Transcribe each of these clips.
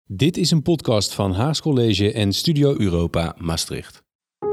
Dit is een podcast van Haags College en Studio Europa Maastricht.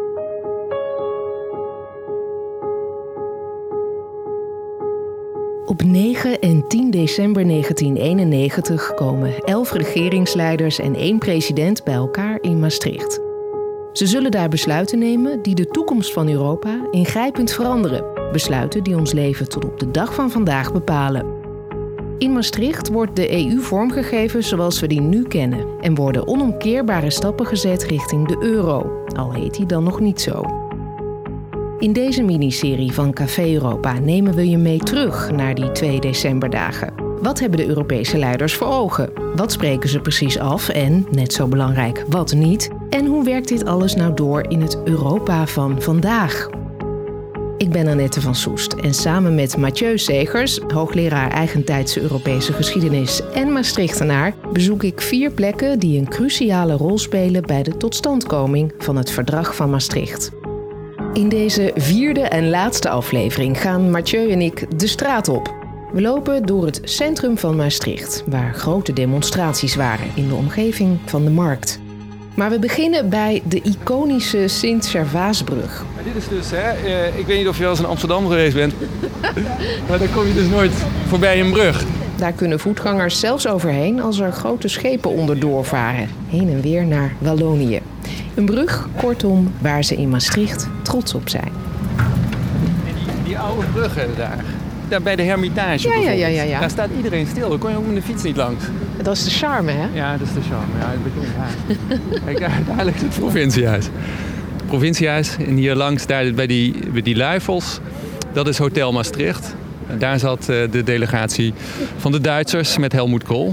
Op 9 en 10 december 1991 komen 11 regeringsleiders en 1 president bij elkaar in Maastricht. Ze zullen daar besluiten nemen die de toekomst van Europa ingrijpend veranderen. Besluiten die ons leven tot op de dag van vandaag bepalen. In Maastricht wordt de EU vormgegeven zoals we die nu kennen en worden onomkeerbare stappen gezet richting de euro, al heet die dan nog niet zo. In deze miniserie van Café Europa nemen we je mee terug naar die 2 decemberdagen. Wat hebben de Europese leiders voor ogen? Wat spreken ze precies af en, net zo belangrijk, wat niet? En hoe werkt dit alles nou door in het Europa van vandaag? Ik ben Annette van Soest en samen met Mathieu Segers, hoogleraar eigentijdse Europese geschiedenis en Maastrichtenaar, bezoek ik 4 plekken die een cruciale rol spelen bij de totstandkoming van het Verdrag van Maastricht. In deze 4e en laatste aflevering gaan Mathieu en ik de straat op. We lopen door het centrum van Maastricht, waar grote demonstraties waren in de omgeving van de markt. Maar we beginnen bij de iconische Sint-Servaasbrug. Dit is dus, ik weet niet of je wel eens in Amsterdam geweest bent, maar daar kom je dus nooit voorbij een brug. Daar kunnen voetgangers zelfs overheen als er grote schepen onderdoor varen, heen en weer naar Wallonië. Een brug, kortom, waar ze in Maastricht trots op zijn. En die oude bruggen daar bij de Hermitage bijvoorbeeld. Ja. Daar staat iedereen stil, daar kon je ook met de fiets niet langs. Dat is de charme, hè? Ja, dat is de charme. Ja, een beetje onthaald. Kijk, daar ligt het provinciehuis. Het provinciehuis en hier langs, daar bij die luifels, dat is Hotel Maastricht. Daar zat de delegatie van de Duitsers met Helmut Kohl.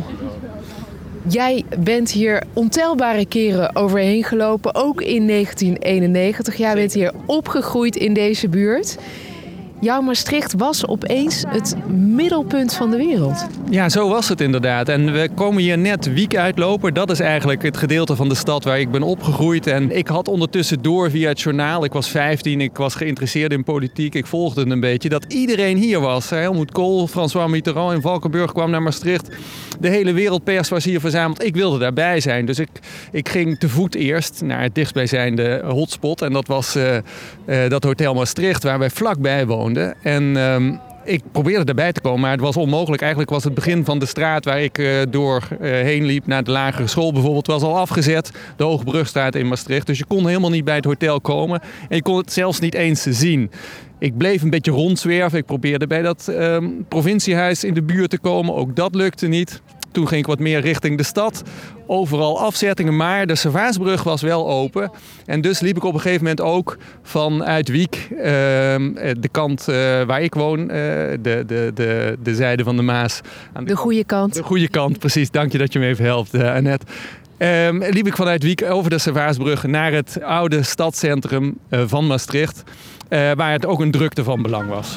Jij bent hier ontelbare keren overheen gelopen, ook in 1991. Jij bent hier opgegroeid in deze buurt. Jouw Maastricht was opeens het middelpunt van de wereld. Ja, zo was het inderdaad. En we komen hier net Wiek uitlopen. Dat is eigenlijk het gedeelte van de stad waar ik ben opgegroeid. En ik had ondertussen door via het journaal. Ik was 15, ik was geïnteresseerd in politiek. Ik volgde het een beetje. Dat iedereen hier was. Helmut Kohl, François Mitterrand in Valkenburg kwam naar Maastricht. De hele wereldpers was hier verzameld. Ik wilde daarbij zijn. Dus ik ging te voet eerst naar het dichtstbijzijnde hotspot. En dat was dat Hotel Maastricht waar wij vlakbij woonden. En ik probeerde erbij te komen, maar het was onmogelijk. Eigenlijk was het begin van de straat waar ik doorheen liep naar de lagere school bijvoorbeeld, was al afgezet. De Hoogbrugstraat in Maastricht. Dus je kon helemaal niet bij het hotel komen. En je kon het zelfs niet eens zien. Ik bleef een beetje rondzwerven. Ik probeerde bij dat provinciehuis in de buurt te komen. Ook dat lukte niet. Toen ging ik wat meer richting de stad. Overal afzettingen, maar de Servaasbrug was wel open. En dus liep ik op een gegeven moment ook vanuit Wiek, de kant waar ik woon, de zijde van de Maas. De goede kant. De goede kant, precies. Dank je dat je me even helpt, Annette. Liep ik vanuit Wiek over de Servaasbrug naar het oude stadscentrum van Maastricht, waar het ook een drukte van belang was.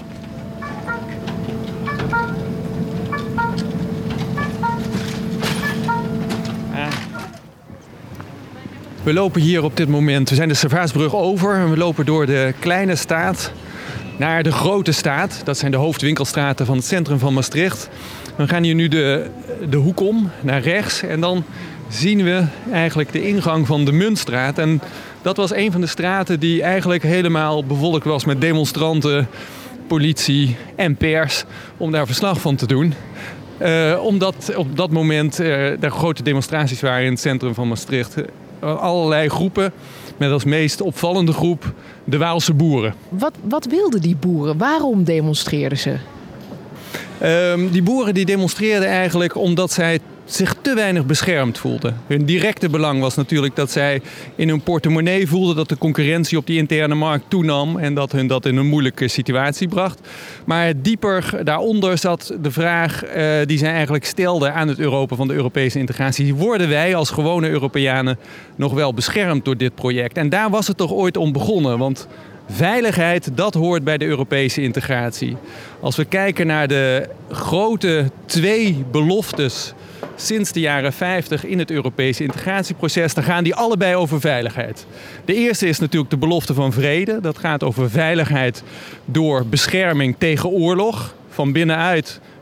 We lopen hier op dit moment, we zijn de Servaasbrug over en we lopen door de kleine straat naar de grote straat. Dat zijn de hoofdwinkelstraten van het centrum van Maastricht. We gaan hier nu de hoek om, naar rechts en dan zien we eigenlijk de ingang van de Muntstraat. En dat was een van de straten die eigenlijk helemaal bevolkt was met demonstranten, politie en pers om daar verslag van te doen. Omdat op dat moment er grote demonstraties waren in het centrum van Maastricht. Allerlei groepen, met als meest opvallende groep de Waalse boeren. Wat wilden die boeren? Waarom demonstreerden ze? Die boeren die demonstreerden eigenlijk omdat zij zich te weinig beschermd voelden. Hun directe belang was natuurlijk dat zij in hun portemonnee voelden dat de concurrentie op die interne markt toenam en dat hun dat in een moeilijke situatie bracht. Maar dieper daaronder zat de vraag die zij eigenlijk stelden aan het Europa van de Europese integratie. Worden wij als gewone Europeanen nog wel beschermd door dit project? En daar was het toch ooit om begonnen, want veiligheid, dat hoort bij de Europese integratie. Als we kijken naar de grote 2 beloftes sinds de jaren 50 in het Europese integratieproces, dan gaan die allebei over veiligheid. De eerste is natuurlijk de belofte van vrede. Dat gaat over veiligheid door bescherming tegen oorlog. Van binnenuit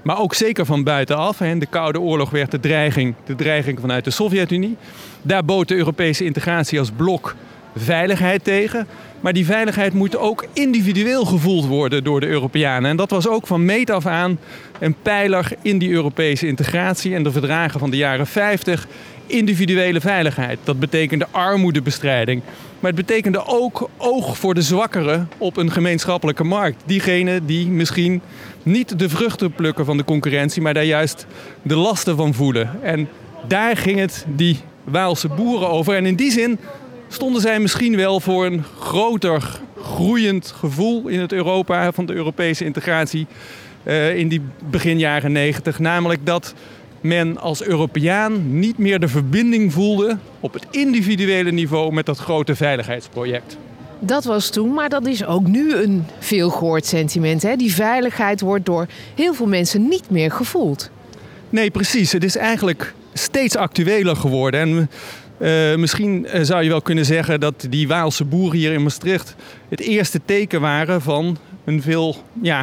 maar ook zeker van buitenaf. In de Koude Oorlog werd de dreiging vanuit de Sovjet-Unie. Daar bood de Europese integratie als blok veiligheid tegen. Maar die veiligheid moet ook individueel gevoeld worden door de Europeanen. En dat was ook van meet af aan een pijler in die Europese integratie en de verdragen van de jaren 50. Individuele veiligheid. Dat betekende armoedebestrijding. Maar het betekende ook oog voor de zwakkeren op een gemeenschappelijke markt. Diegenen die misschien niet de vruchten plukken van de concurrentie, maar daar juist de lasten van voelen. En daar ging het die Waalse boeren over. En in die zin stonden zij misschien wel voor een groter groeiend gevoel in het Europa van de Europese integratie in die begin jaren 90. Namelijk dat men als Europeaan niet meer de verbinding voelde op het individuele niveau met dat grote veiligheidsproject. Dat was toen, maar dat is ook nu een veelgehoord sentiment. Hè? Die veiligheid wordt door heel veel mensen niet meer gevoeld. Nee, precies. Het is eigenlijk steeds actueler geworden. En misschien zou je wel kunnen zeggen dat die Waalse boeren hier in Maastricht het eerste teken waren van een veel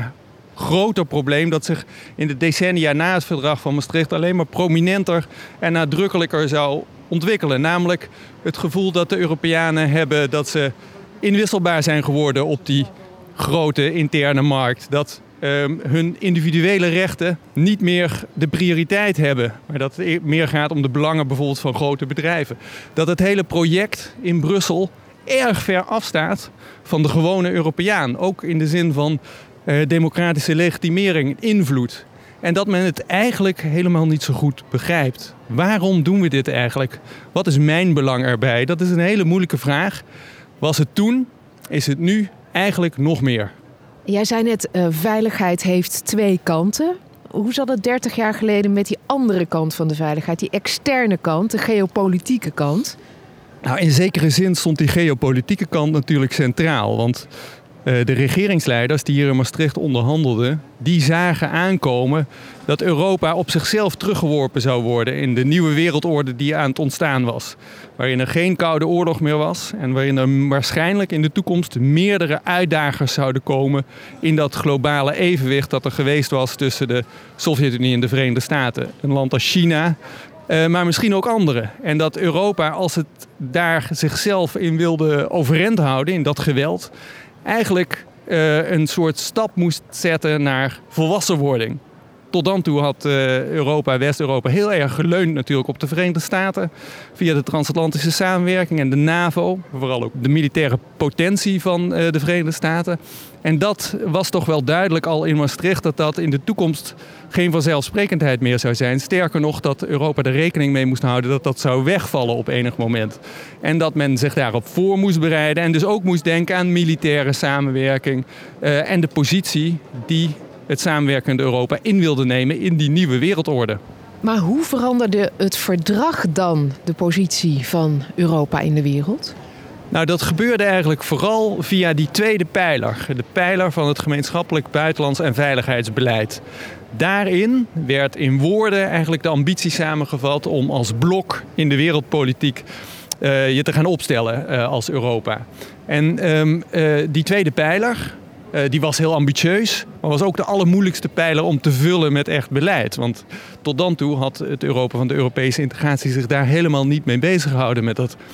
groter probleem dat zich in de decennia na het verdrag van Maastricht alleen maar prominenter en nadrukkelijker zou ontwikkelen. Namelijk het gevoel dat de Europeanen hebben dat ze inwisselbaar zijn geworden op die grote interne markt. Dat hun individuele rechten niet meer de prioriteit hebben. Maar dat het meer gaat om de belangen bijvoorbeeld van grote bedrijven. Dat het hele project in Brussel erg ver afstaat van de gewone Europeaan. Ook in de zin van democratische legitimering, invloed. En dat men het eigenlijk helemaal niet zo goed begrijpt. Waarom doen we dit eigenlijk? Wat is mijn belang erbij? Dat is een hele moeilijke vraag. Was het toen, is het nu eigenlijk nog meer. Jij zei net, veiligheid heeft twee kanten. Hoe zat het 30 jaar geleden met die andere kant van de veiligheid? Die externe kant, de geopolitieke kant? Nou, in zekere zin stond die geopolitieke kant natuurlijk centraal. Want de regeringsleiders die hier in Maastricht onderhandelden, die zagen aankomen dat Europa op zichzelf teruggeworpen zou worden in de nieuwe wereldorde die aan het ontstaan was. Waarin er geen Koude Oorlog meer was en waarin er waarschijnlijk in de toekomst meerdere uitdagers zouden komen in dat globale evenwicht dat er geweest was tussen de Sovjet-Unie en de Verenigde Staten. Een land als China, maar misschien ook andere. En dat Europa, als het daar zichzelf in wilde overeind houden, in dat geweld, eigenlijk een soort stap moest zetten naar volwassenwording. Tot dan toe had Europa, West-Europa, heel erg geleund natuurlijk op de Verenigde Staten via de transatlantische samenwerking en de NAVO. Vooral ook de militaire potentie van de Verenigde Staten. En dat was toch wel duidelijk al in Maastricht dat dat in de toekomst geen vanzelfsprekendheid meer zou zijn. Sterker nog, dat Europa er rekening mee moest houden dat dat zou wegvallen op enig moment. En dat men zich daarop voor moest bereiden en dus ook moest denken aan militaire samenwerking en de positie die het samenwerkende Europa in wilde nemen in die nieuwe wereldorde. Maar hoe veranderde het verdrag dan de positie van Europa in de wereld? Nou, dat gebeurde eigenlijk vooral via die tweede pijler. De pijler van het gemeenschappelijk buitenlands en veiligheidsbeleid. Daarin werd in woorden eigenlijk de ambitie samengevat om als blok in de wereldpolitiek je te gaan opstellen als Europa. En die tweede pijler, die was heel ambitieus, maar was ook de allermoeilijkste pijler om te vullen met echt beleid. Want tot dan toe had het Europa van de Europese integratie zich daar helemaal niet mee bezig gehouden met dat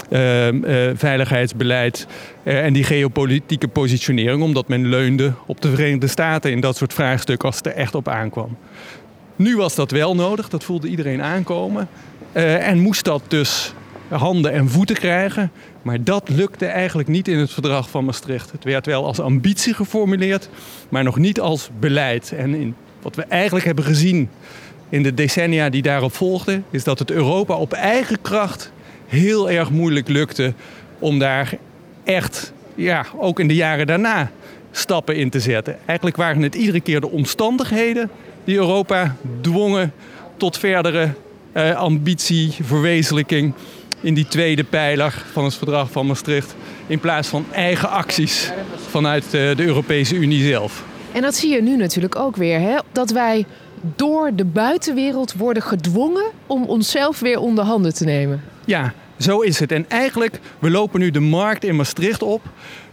veiligheidsbeleid en die geopolitieke positionering, omdat men leunde op de Verenigde Staten in dat soort vraagstukken als het er echt op aankwam. Nu was dat wel nodig, dat voelde iedereen aankomen en moest dat dus handen en voeten krijgen. Maar dat lukte eigenlijk niet in het verdrag van Maastricht. Het werd wel als ambitie geformuleerd, maar nog niet als beleid. En in wat we eigenlijk hebben gezien in de decennia die daarop volgden, is dat het Europa op eigen kracht heel erg moeilijk lukte om daar echt, ook in de jaren daarna, stappen in te zetten. Eigenlijk waren het iedere keer de omstandigheden die Europa dwongen tot verdere ambitieverwezenlijking in die tweede pijler van het verdrag van Maastricht, in plaats van eigen acties vanuit de Europese Unie zelf. En dat zie je nu natuurlijk ook weer, hè? Dat wij door de buitenwereld worden gedwongen om onszelf weer onder handen te nemen. Ja, zo is het. En eigenlijk, we lopen nu de markt in Maastricht op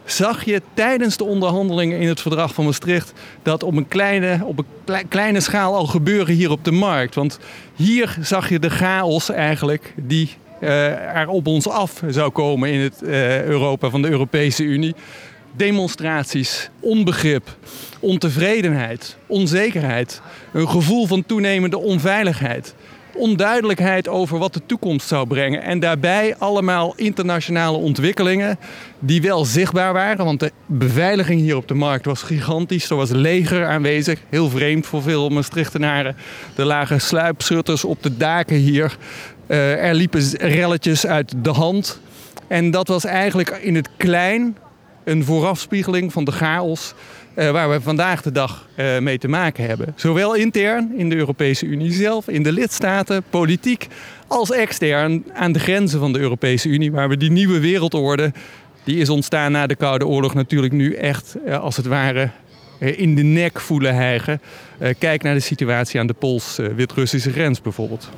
zag je tijdens de onderhandelingen in het verdrag van Maastricht dat op een kleine schaal al gebeuren hier op de markt. Want hier zag je de chaos eigenlijk die er op ons af zou komen in het Europa van de Europese Unie. Demonstraties, onbegrip, ontevredenheid, onzekerheid, een gevoel van toenemende onveiligheid, onduidelijkheid over wat de toekomst zou brengen. En daarbij allemaal internationale ontwikkelingen die wel zichtbaar waren, want de beveiliging hier op de markt was gigantisch. Er was leger aanwezig, heel vreemd voor veel Maastrichtenaren. Er lagen sluipschutters op de daken hier. Er liepen relletjes uit de hand. En dat was eigenlijk in het klein een voorafspiegeling van de chaos waar we vandaag de dag mee te maken hebben. Zowel intern in de Europese Unie zelf, in de lidstaten, politiek, als extern aan de grenzen van de Europese Unie, waar we die nieuwe wereldorde, die is ontstaan na de Koude Oorlog, natuurlijk nu echt als het ware in de nek voelen hijgen. Kijk naar de situatie aan de Pools-Wit-Russische grens bijvoorbeeld.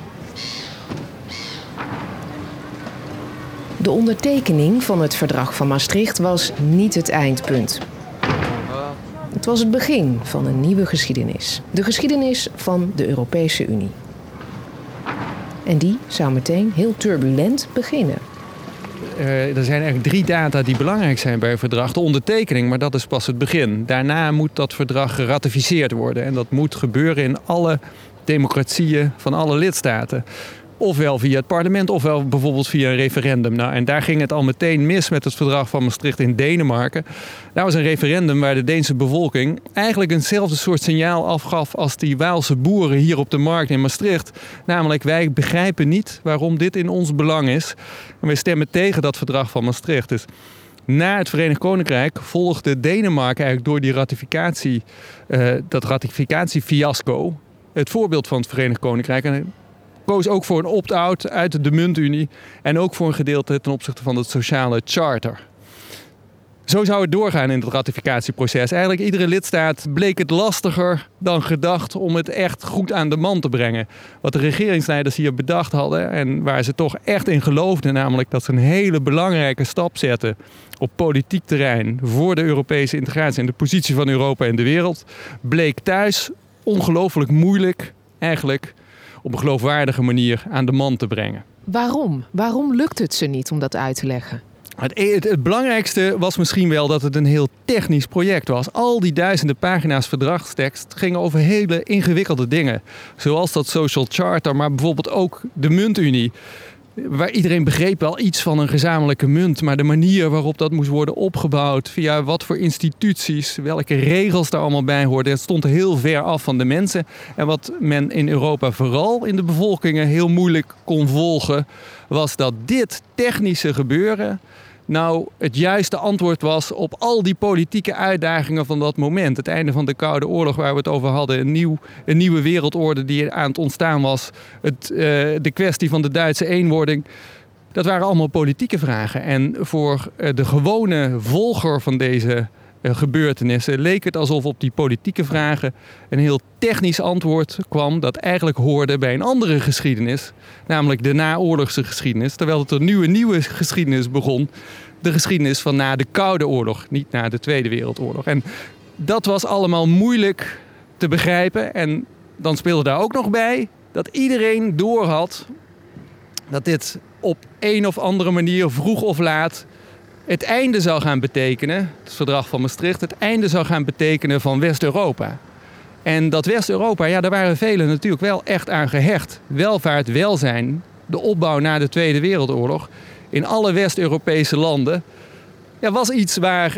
De ondertekening van het verdrag van Maastricht was niet het eindpunt. Het was het begin van een nieuwe geschiedenis. De geschiedenis van de Europese Unie. En die zou meteen heel turbulent beginnen. Er zijn eigenlijk 3 data die belangrijk zijn bij een verdrag. De ondertekening, maar dat is pas het begin. Daarna moet dat verdrag geratificeerd worden. En dat moet gebeuren in alle democratieën van alle lidstaten. Ofwel via het parlement, ofwel bijvoorbeeld via een referendum. Nou, en daar ging het al meteen mis met het verdrag van Maastricht in Denemarken. Daar was een referendum waar de Deense bevolking eigenlijk eenzelfde soort signaal afgaf als die Waalse boeren hier op de markt in Maastricht. Namelijk, wij begrijpen niet waarom dit in ons belang is. En wij stemmen tegen dat verdrag van Maastricht. Dus na het Verenigd Koninkrijk volgde Denemarken eigenlijk door die ratificatie, dat ratificatiefiasco, het voorbeeld van het Verenigd Koninkrijk. En koos ook voor een opt-out uit de muntunie en ook voor een gedeelte ten opzichte van het sociale charter. Zo zou het doorgaan in het ratificatieproces. Eigenlijk iedere lidstaat bleek het lastiger dan gedacht om het echt goed aan de man te brengen. Wat de regeringsleiders hier bedacht hadden en waar ze toch echt in geloofden, namelijk dat ze een hele belangrijke stap zetten op politiek terrein voor de Europese integratie en de positie van Europa in de wereld, bleek thuis ongelooflijk moeilijk eigenlijk op een geloofwaardige manier aan de man te brengen. Waarom? Waarom lukt het ze niet om dat uit te leggen? Het belangrijkste was misschien wel dat het een heel technisch project was. Al die duizenden pagina's verdragstekst gingen over hele ingewikkelde dingen. Zoals dat social charter, maar bijvoorbeeld ook de muntunie. Waar iedereen begreep wel iets van een gezamenlijke munt. Maar de manier waarop dat moest worden opgebouwd, via wat voor instituties, welke regels daar allemaal bij hoorden, het stond heel ver af van de mensen. En wat men in Europa vooral in de bevolkingen heel moeilijk kon volgen, was dat dit technische gebeuren nou het juiste antwoord was op al die politieke uitdagingen van dat moment. Het einde van de Koude Oorlog waar we het over hadden. Een nieuwe wereldorde die aan het ontstaan was. De kwestie van de Duitse eenwording. Dat waren allemaal politieke vragen. En voor de gewone volger van deze gebeurtenissen leek het alsof op die politieke vragen een heel technisch antwoord kwam dat eigenlijk hoorde bij een andere geschiedenis, namelijk de naoorlogse geschiedenis, terwijl het een nieuwe geschiedenis begon, de geschiedenis van na de Koude Oorlog, niet na de Tweede Wereldoorlog. En dat was allemaal moeilijk te begrijpen en dan speelde daar ook nog bij dat iedereen doorhad dat dit op een of andere manier vroeg of laat het einde zou gaan betekenen, het verdrag van Maastricht, het einde zou gaan betekenen van West-Europa. En dat West-Europa, ja, daar waren velen natuurlijk wel echt aan gehecht. Welvaart, welzijn, de opbouw na de Tweede Wereldoorlog in alle West-Europese landen, ja, was iets waar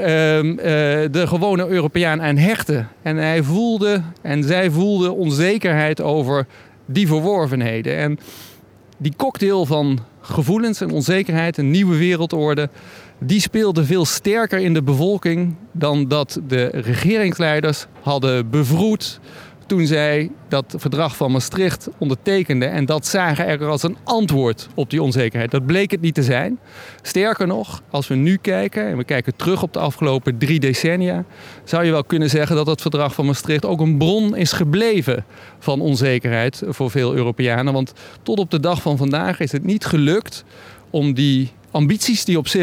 de gewone Europeaan aan hechtte. En hij voelde en zij voelden onzekerheid over die verworvenheden. En die cocktail van gevoelens en onzekerheid, een nieuwe wereldorde, die speelde veel sterker in de bevolking dan dat de regeringsleiders hadden bevroed toen zij dat verdrag van Maastricht ondertekenden. En dat zagen er als een antwoord op die onzekerheid. Dat bleek het niet te zijn. Sterker nog, als we nu kijken en we kijken terug op de afgelopen 3 decennia, zou je wel kunnen zeggen dat het verdrag van Maastricht ook een bron is gebleven van onzekerheid voor veel Europeanen. Want tot op de dag van vandaag is het niet gelukt om die ambities die op zich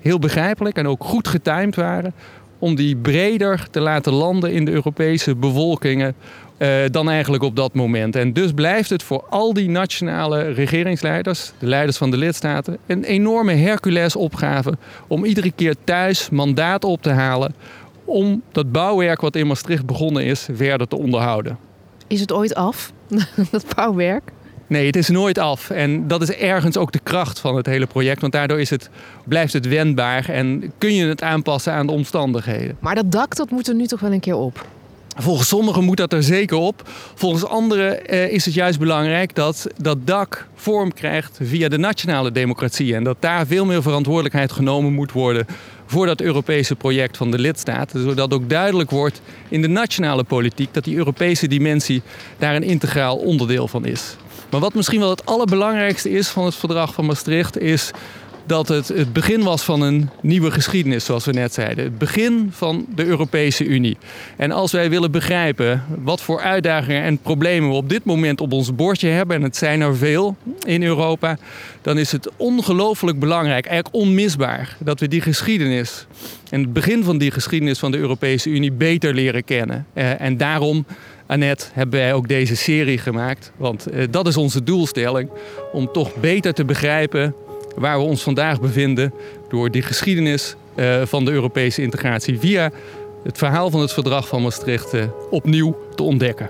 heel begrijpelijk en ook goed getimed waren om die breder te laten landen in de Europese bevolkingen dan eigenlijk op dat moment. En dus blijft het voor al die nationale regeringsleiders, de leiders van de lidstaten, een enorme Herculesopgave om iedere keer thuis mandaat op te halen om dat bouwwerk wat in Maastricht begonnen is verder te onderhouden. Is het ooit af, dat bouwwerk? Nee, het is nooit af. En dat is ergens ook de kracht van het hele project. Want daardoor blijft het wendbaar en kun je het aanpassen aan de omstandigheden. Maar dat dak, dat moet er nu toch wel een keer op? Volgens sommigen moet dat er zeker op. Volgens anderen is het juist belangrijk dat dat dak vorm krijgt via de nationale democratie. En dat daar veel meer verantwoordelijkheid genomen moet worden voor dat Europese project van de lidstaten. Zodat ook duidelijk wordt in de nationale politiek dat die Europese dimensie daar een integraal onderdeel van is. Maar wat misschien wel het allerbelangrijkste is van het verdrag van Maastricht is dat het begin was van een nieuwe geschiedenis, zoals we net zeiden. Het begin van de Europese Unie. En als wij willen begrijpen wat voor uitdagingen en problemen we op dit moment op ons bordje hebben, en het zijn er veel in Europa, dan is het ongelooflijk belangrijk, eigenlijk onmisbaar, dat we die geschiedenis en het begin van die geschiedenis van de Europese Unie beter leren kennen. En daarom, Annette, hebben wij ook deze serie gemaakt. Want dat is onze doelstelling, om toch beter te begrijpen waar we ons vandaag bevinden door die geschiedenis van de Europese integratie via het verhaal van het verdrag van Maastricht opnieuw te ontdekken.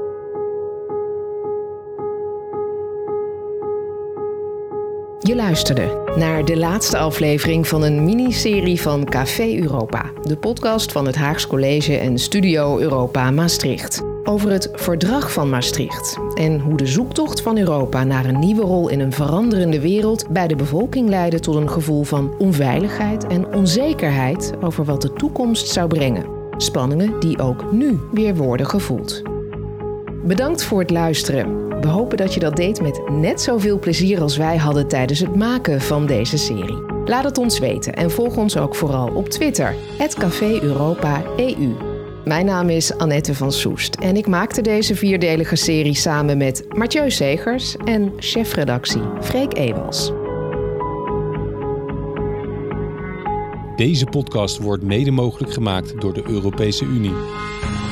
Je luisterde naar de laatste aflevering van een miniserie van Café Europa, de podcast van het Haags College en Studio Europa Maastricht. Over het Verdrag van Maastricht en hoe de zoektocht van Europa naar een nieuwe rol in een veranderende wereld bij de bevolking leidde tot een gevoel van onveiligheid en onzekerheid over wat de toekomst zou brengen. Spanningen die ook nu weer worden gevoeld. Bedankt voor het luisteren. We hopen dat je dat deed met net zoveel plezier als wij hadden tijdens het maken van deze serie. Laat het ons weten en volg ons ook vooral op Twitter, @CaféEuropa-EU. Mijn naam is Annette van Soest en ik maakte deze 4-delige serie samen met Mathieu Segers en chefredactie Freek Ewals. Deze podcast wordt mede mogelijk gemaakt door de Europese Unie.